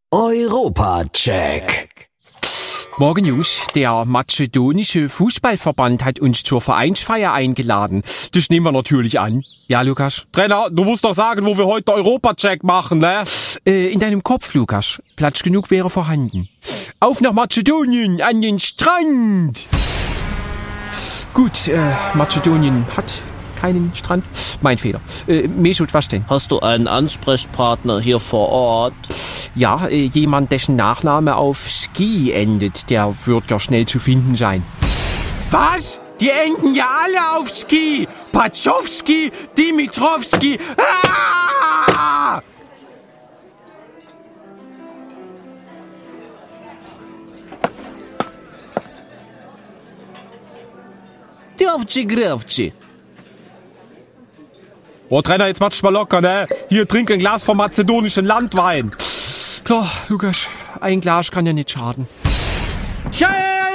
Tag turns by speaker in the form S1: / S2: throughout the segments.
S1: Europa-Check.
S2: Morgen, Jungs. Der mazedonische Fußballverband hat uns zur Vereinsfeier eingeladen. Das nehmen wir natürlich an. Ja, Lukas?
S3: Trainer, du musst doch sagen, wo wir heute Europa-Check machen, ne?
S2: In deinem Kopf, Lukas. Platz genug wäre vorhanden. Auf nach Mazedonien, an den Strand! Gut, Mazedonien hat keinen Strand. Mein Fehler. Mesut, was denn?
S4: Hast du einen Ansprechpartner hier vor Ort?
S2: Ja, jemand, dessen Nachname auf Ski endet. Der wird ja schnell zu finden sein. Was? Die enden ja alle auf Ski. Pazowski, Dimitrovski. Ah!
S4: Grafci.
S3: Oh, Trainer, jetzt mach's mal locker, ne? Hier, trink ein Glas vom mazedonischen Landwein.
S2: Klar, Lukas, ein Glas kann ja nicht schaden.
S3: Ja!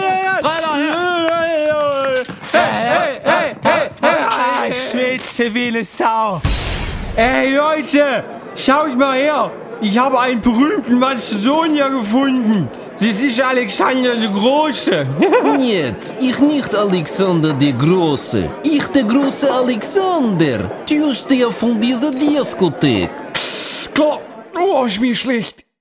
S3: Hey! Ich schwitze wie eine Sau.
S5: Ey Leute, schaut mal her. Ich habe einen berühmten Mazedonier gefunden. Das ist Alexander der Große.
S4: Нет, ich nicht Alexander der Große. Ich der große Alexander. Türsteher von dieser Diskothek.
S5: Klar, oh, ist mir schlecht.